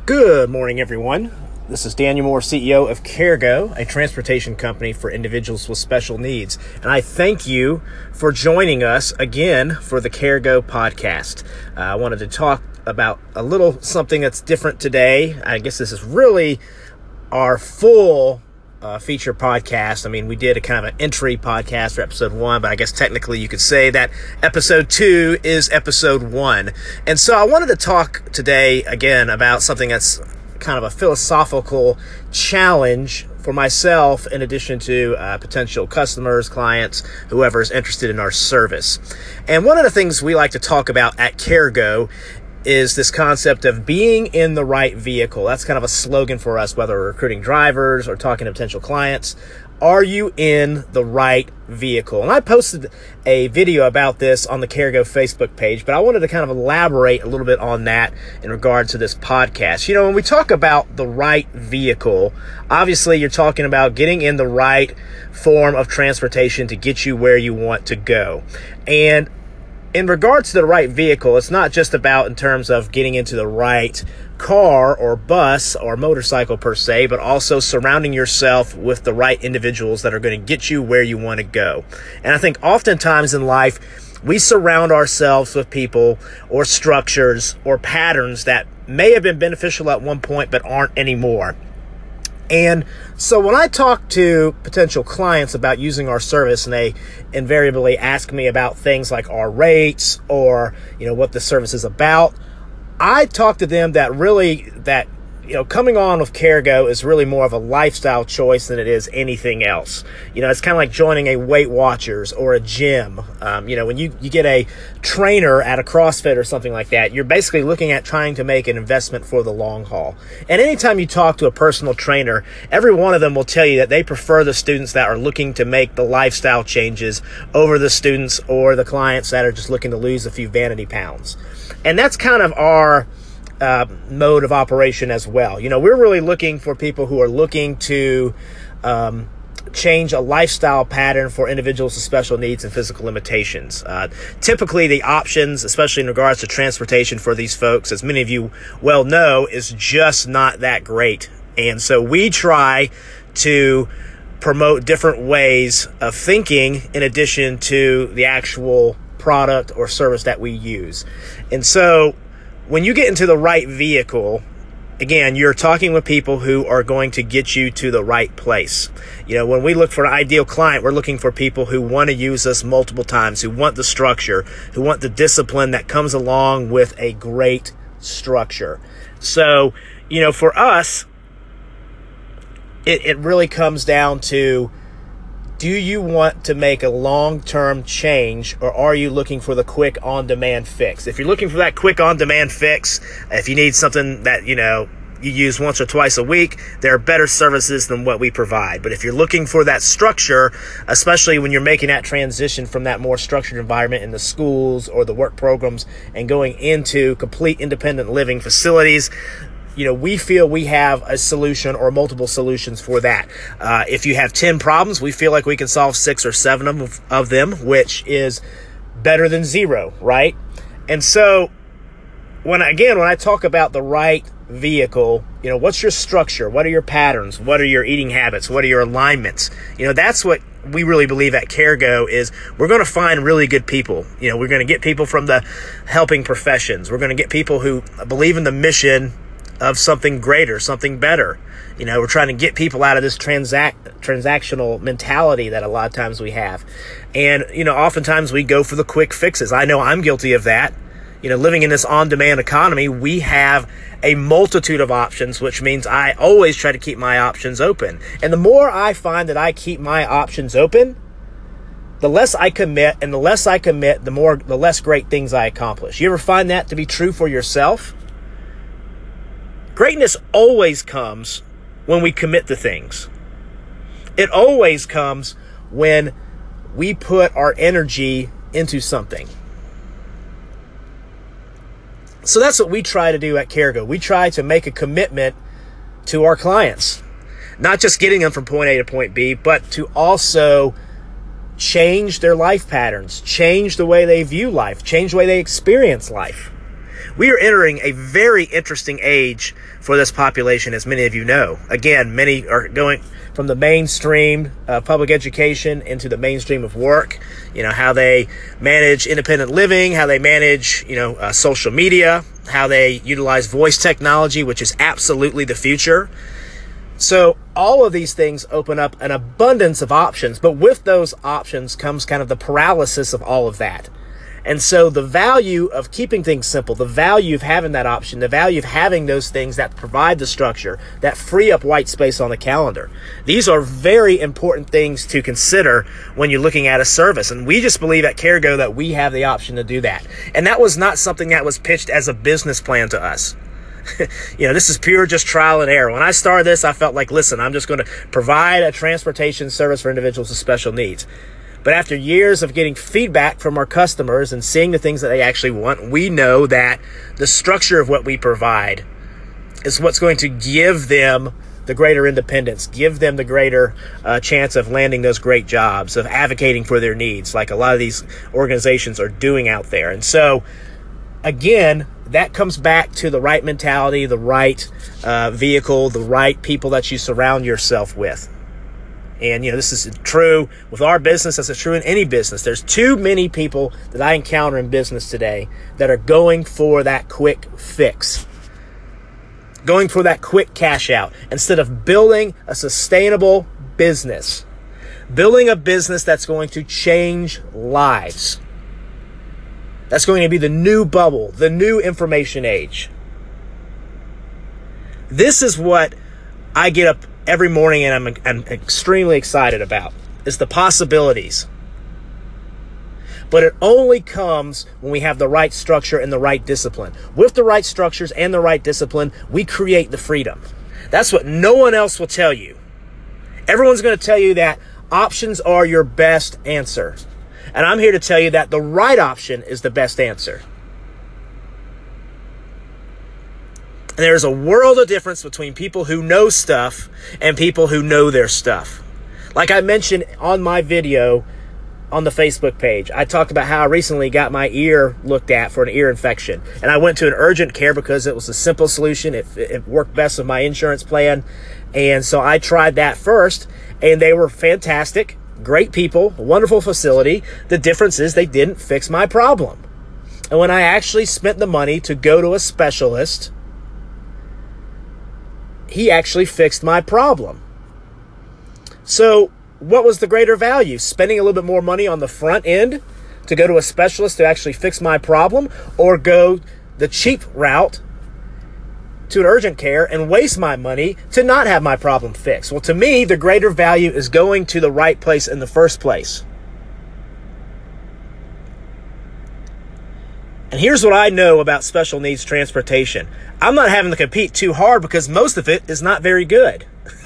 Good morning, everyone. This is Daniel Moore, CEO of CareGo, a transportation company for individuals with special needs. And I thank you for joining us again for the CareGo podcast. I wanted to talk about a little something that's different today. I guess this is really our full feature podcast. I mean, we did a kind of an entry podcast for episode 1, but I guess technically you could say that episode 2 is episode 1. And so I wanted to talk today again about something that's kind of a philosophical challenge for myself in addition to potential customers, clients, whoever is interested in our service. And one of the things we like to talk about at CareGo is this concept of being in the right vehicle. That's kind of a slogan for us, whether we're recruiting drivers or talking to potential clients. Are you in the right vehicle? And I posted a video about this on the CareGo Facebook page, but I wanted to kind of elaborate a little bit on that in regard to this podcast. You know, when we talk about the right vehicle, obviously you're talking about getting in the right form of transportation to get you where you want to go. And in regards to the right vehicle, it's not just about in terms of getting into the right car or bus or motorcycle per se, but also surrounding yourself with the right individuals that are going to get you where you want to go. And I think oftentimes in life, we surround ourselves with people or structures or patterns that may have been beneficial at one point but aren't anymore. And so when I talk to potential clients about using our service, and they invariably ask me about things like our rates or, what the service is about, I talk to them that coming on with CareGo is really more of a lifestyle choice than it is anything else. It's kind of like joining a Weight Watchers or a gym. When you get a trainer at a CrossFit or something like that, you're basically looking at trying to make an investment for the long haul. And anytime you talk to a personal trainer, every one of them will tell you that they prefer the students that are looking to make the lifestyle changes over the students or the clients that are just looking to lose a few vanity pounds. And that's kind of our mode of operation as well. We're really looking for people who are looking to change a lifestyle pattern for individuals with special needs and physical limitations. Typically, the options, especially in regards to transportation for these folks, as many of you well know, is just not that great. And so we try to promote different ways of thinking in addition to the actual product or service that we use. And so when you get into the right vehicle, again, you're talking with people who are going to get you to the right place. When we look for an ideal client, we're looking for people who want to use us multiple times, who want the structure, who want the discipline that comes along with a great structure. So, for us, it really comes down to, do you want to make a long-term change, or are you looking for the quick on-demand fix? If you're looking for that quick on-demand fix, if you need something that, you use once or twice a week, there are better services than what we provide. But if you're looking for that structure, especially when you're making that transition from that more structured environment in the schools or the work programs and going into complete independent living facilities, we feel we have a solution or multiple solutions for that. If you have 10 problems, we feel like we can solve 6 or 7 of them, which is better than 0, right? And so when I talk about the right vehicle, what's your structure? What are your patterns? What are your eating habits? What are your alignments? That's what we really believe at CareGo is we're going to find really good people. We're going to get people from the helping professions. We're going to get people who believe in the mission of something greater, something better. We're trying to get people out of this transactional mentality that a lot of times we have. And, oftentimes we go for the quick fixes. I know I'm guilty of that. Living in this on-demand economy, we have a multitude of options, which means I always try to keep my options open. And the more I find that I keep my options open, the less I commit, and the less I commit, the less great things I accomplish. You ever find that to be true for yourself? Greatness always comes when we commit to things. It always comes when we put our energy into something. So that's what we try to do at CareGo. We try to make a commitment to our clients, not just getting them from point A to point B, but to also change their life patterns, change the way they view life, change the way they experience life. We are entering a very interesting age for this population, as many of you know. Again, many are going from the mainstream public education into the mainstream of work, how they manage independent living, how they manage, social media, how they utilize voice technology, which is absolutely the future. So all of these things open up an abundance of options, but with those options comes kind of the paralysis of all of that. And so the value of keeping things simple, the value of having that option, the value of having those things that provide the structure, that free up white space on the calendar. These are very important things to consider when you're looking at a service. And we just believe at CareGo that we have the option to do that. And that was not something that was pitched as a business plan to us. This is pure just trial and error. When I started this, I felt like, listen, I'm just going to provide a transportation service for individuals with special needs. But after years of getting feedback from our customers and seeing the things that they actually want, we know that the structure of what we provide is what's going to give them the greater independence, give them the greater chance of landing those great jobs, of advocating for their needs, like a lot of these organizations are doing out there. And so, again, that comes back to the right mentality, the right vehicle, the right people that you surround yourself with. And, this is true with our business as it's true in any business. There's too many people that I encounter in business today that are going for that quick fix, going for that quick cash out, instead of building a sustainable business, building a business that's going to change lives. That's going to be the new bubble, the new information age. This is what I get up every morning and I'm extremely excited about, is the possibilities. But it only comes when we have the right structure and the right discipline. With the right structures and the right discipline, we create the freedom. That's what no one else will tell you. Everyone's going to tell you that options are your best answer. And I'm here to tell you that the right option is the best answer. And there's a world of difference between people who know stuff and people who know their stuff. Like I mentioned on my video on the Facebook page, I talked about how I recently got my ear looked at for an ear infection. And I went to an urgent care because it was a simple solution. It worked best with my insurance plan. And so I tried that first, and they were fantastic. Great people, wonderful facility. The difference is they didn't fix my problem. And when I actually spent the money to go to a specialist, he actually fixed my problem. So what was the greater value? Spending a little bit more money on the front end to go to a specialist to actually fix my problem, or go the cheap route to an urgent care and waste my money to not have my problem fixed? Well, to me, the greater value is going to the right place in the first place. And here's what I know about special needs transportation. I'm not having to compete too hard because most of it is not very good.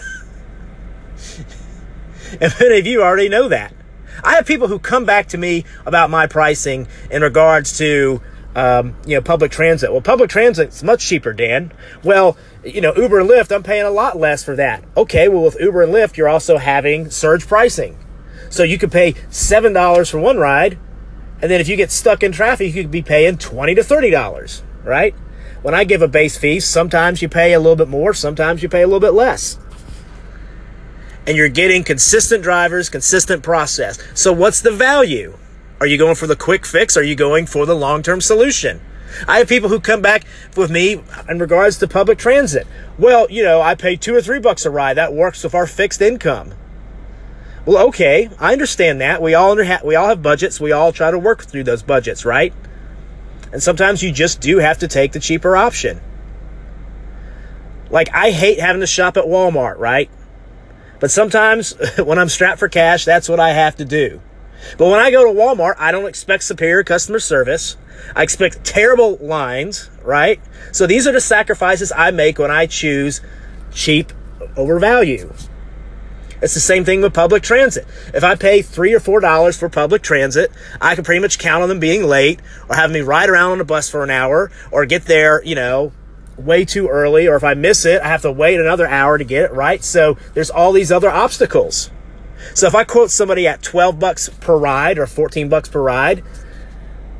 And many of you already know that. I have people who come back to me about my pricing in regards to public transit. Well, public transit's much cheaper, Dan. Well, Uber and Lyft, I'm paying a lot less for that. Okay, well, with Uber and Lyft, you're also having surge pricing. So you could pay $7 for one ride, and then if you get stuck in traffic, you could be paying $20 to $30, right? When I give a base fee, sometimes you pay a little bit more, sometimes you pay a little bit less. And you're getting consistent drivers, consistent process. So what's the value? Are you going for the quick fix? Or are you going for the long-term solution? I have people who come back with me in regards to public transit. Well, I pay $2 or $3 a ride. That works with our fixed income. Well, okay, I understand that. We all have budgets. We all try to work through those budgets, right? And sometimes you just do have to take the cheaper option. Like, I hate having to shop at Walmart, right? But sometimes when I'm strapped for cash, that's what I have to do. But when I go to Walmart, I don't expect superior customer service. I expect terrible lines, right? So these are the sacrifices I make when I choose cheap over value. It's the same thing with public transit. If I pay $3 or $4 for public transit, I can pretty much count on them being late, or having me ride around on the bus for an hour, or get there, way too early, or if I miss it, I have to wait another hour to get it, right? So there's all these other obstacles. So if I quote somebody at $12 per ride or $14 per ride,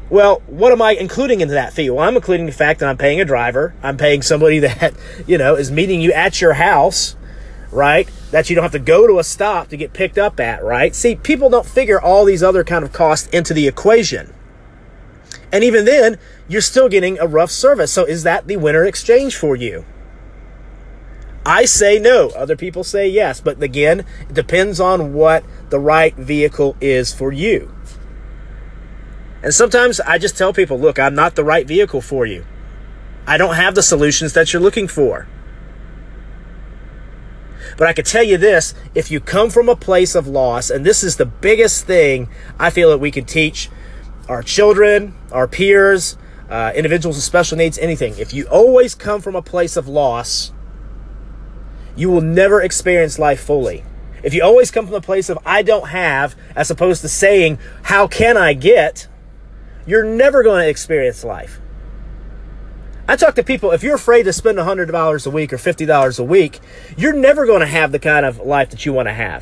Well, what am I including into that fee? Well, I'm including the fact that I'm paying a driver. I'm paying somebody that, is meeting you at your house, right? That you don't have to go to a stop to get picked up at, right? See, people don't figure all these other kind of costs into the equation. And even then, you're still getting a rough service. So is that the winner exchange for you? I say no. Other people say yes. But again, it depends on what the right vehicle is for you. And sometimes I just tell people, look, I'm not the right vehicle for you. I don't have the solutions that you're looking for. But I can tell you this, if you come from a place of loss, and this is the biggest thing I feel that we can teach our children, our peers, individuals with special needs, anything. If you always come from a place of loss, you will never experience life fully. If you always come from a place of I don't have, as opposed to saying, how can I get, you're never going to experience life. I talk to people, if you're afraid to spend $100 a week or $50 a week, you're never going to have the kind of life that you want to have.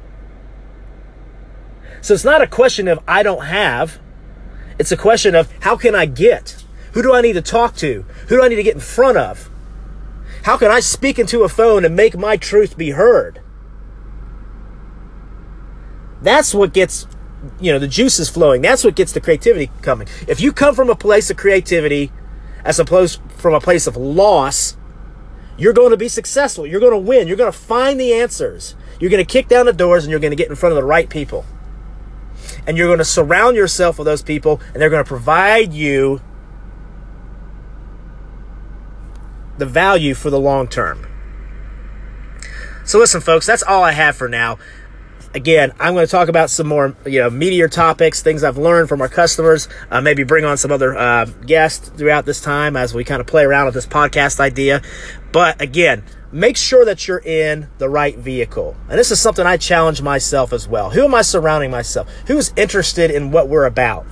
So it's not a question of I don't have. It's a question of how can I get? Who do I need to talk to? Who do I need to get in front of? How can I speak into a phone and make my truth be heard? That's what gets, the juices flowing. That's what gets the creativity coming. If you come from a place of creativity as opposed from a place of loss, you're going to be successful. You're going to win. You're going to find the answers. You're going to kick down the doors and you're going to get in front of the right people. And you're going to surround yourself with those people and they're going to provide you the value for the long term. So listen, folks, that's all I have for now. Again, I'm going to talk about some more, meatier topics, things I've learned from our customers. Maybe bring on some other guests throughout this time as we kind of play around with this podcast idea. But again, make sure that you're in the right vehicle. And this is something I challenge myself as well. Who am I surrounding myself? Who's interested in what we're about?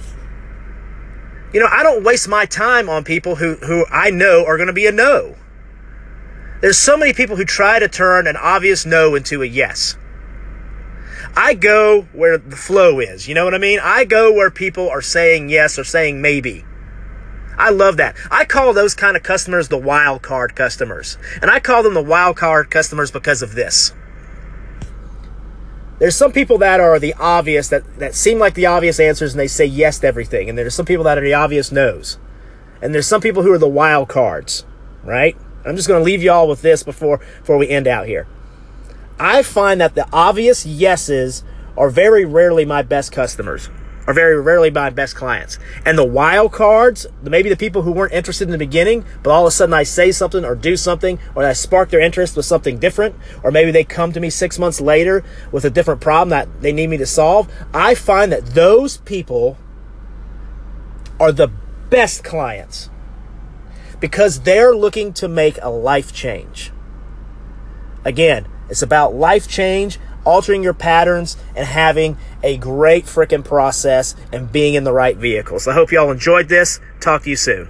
I don't waste my time on people who I know are going to be a no. There's so many people who try to turn an obvious no into a yes. I go where the flow is. You know what I mean? I go where people are saying yes or saying maybe. I love that. I call those kind of customers the wild card customers. And I call them the wild card customers because of this. There's some people that are the obvious, that seem like the obvious answers and they say yes to everything. And there's some people that are the obvious no's. And there's some people who are the wild cards, right? I'm just going to leave you all with this before we end out here. I find that the obvious yeses are very rarely my best customers, are very rarely my best clients. And the wild cards, maybe the people who weren't interested in the beginning, but all of a sudden I say something or do something, or I spark their interest with something different, or maybe they come to me 6 months later with a different problem that they need me to solve. I find that those people are the best clients because they're looking to make a life change. Again, it's about life change, altering your patterns, and having a great freaking process and being in the right vehicle. So I hope y'all enjoyed this. Talk to you soon.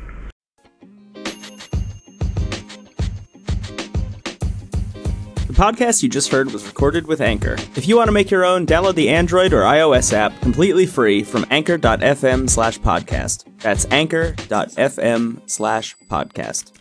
The podcast you just heard was recorded with Anchor. If you want to make your own, download the Android or iOS app completely free from anchor.fm/podcast. That's anchor.fm/podcast.